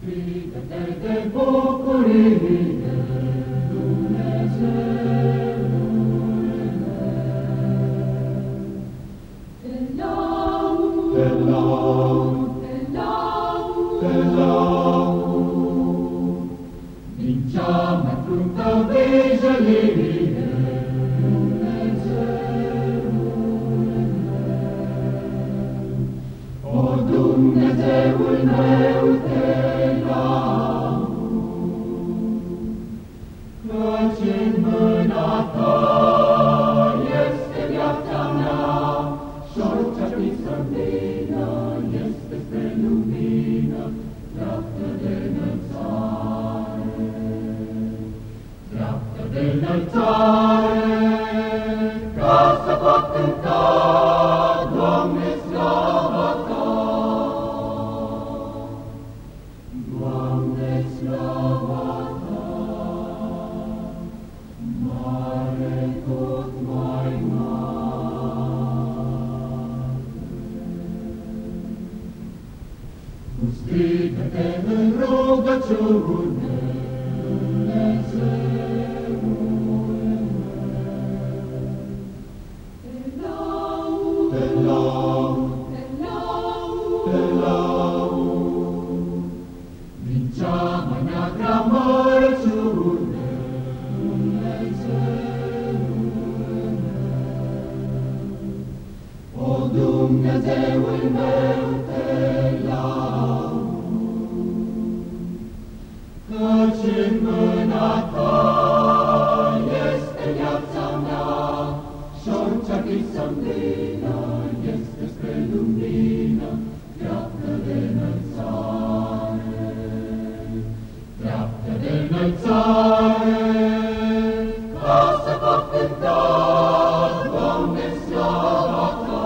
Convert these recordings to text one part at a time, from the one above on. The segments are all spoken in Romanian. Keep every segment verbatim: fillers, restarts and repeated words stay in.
Strigă-te de bucurie, Dumnezeule meu. Te laud, te laud, te laud, te laud, din cea mai cruntă vijelie, Dumnezeule meu. O Dumnezeul meu, te laud, căci în mâna ta este viața mea, și orice-ar fi să vină este spre lumină, dreaptă de înălțare, dreaptă de înălțare, ca să pot cânta, Doamne, slava ta. Doamne, slava ta, mare, tot mai mare. Cu strigă-te în rugăciune, Dumnezeule meu. Te laud, te laud, te laud, din cea mai neagră amărăciune, Dumnezeule meu. O Dumnezeul meu, te laud, căci în mâna ta este viața mea, și orice-ar fi să-mi vină este spre lumină, dreaptă de înălțare, dreaptă de înălțare, ca să pot cânta, Doamne, slava ta.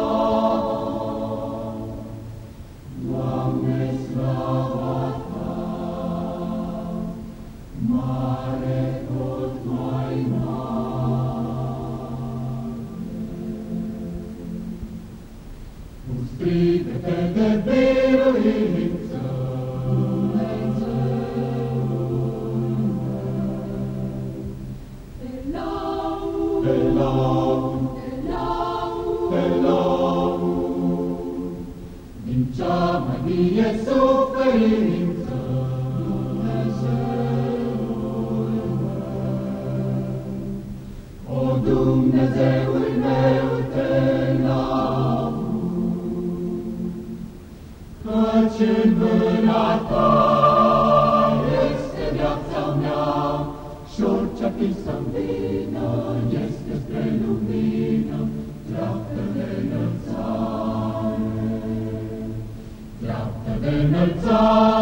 Doamne, slava ta, mare, tot mai mare. Cu strigă-te de biruință, Dumnezeule meu. Te laud, te laud, te laud, din cea mai vie suferință, Dumnezeule meu. O Dumnezeul meu, te laud, căci în mâna ta este viața mea, și orice-ar fi să-mi vină este spre lumină, dreaptă de înălțare, dreaptă de înălțare.